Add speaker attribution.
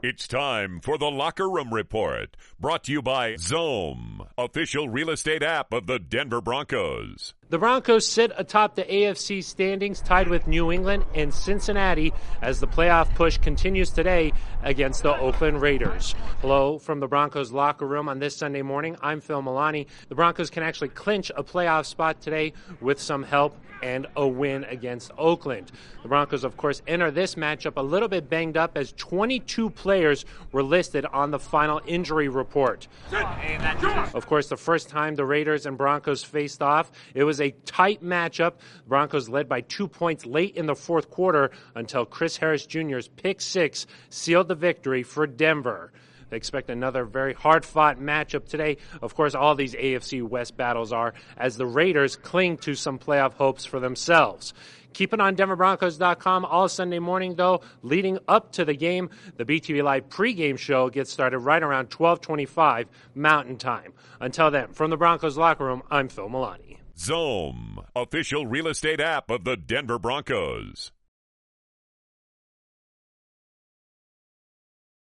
Speaker 1: It's time for the Locker Room Report, brought to you by Zoom, official real estate app of the Denver Broncos.
Speaker 2: The Broncos sit atop the AFC standings, tied with New England and Cincinnati as the playoff push continues today against the Oakland Raiders. Hello from the Broncos locker room on this Sunday morning. I'm Phil Milani. The Broncos can actually clinch a playoff spot today with some help and a win against Oakland. The Broncos, of course, enter this matchup a little bit banged up as 22 players were listed on the final injury report. Of course, the first time the Raiders and Broncos faced off, it was a tight matchup. The Broncos led by 2 points late in the fourth quarter until Chris Harris Jr.'s pick six sealed the victory for Denver. They expect another very hard-fought matchup today. Of course, all these AFC West battles are, as the Raiders cling to some playoff hopes for themselves. Keep it on DenverBroncos.com all Sunday morning, though. Leading up to the game, the BTV Live pregame show gets started right around 12:25 Mountain Time. Until then, from the Broncos locker room, I'm Phil Milani.
Speaker 1: Zoom, official real estate app of the Denver Broncos.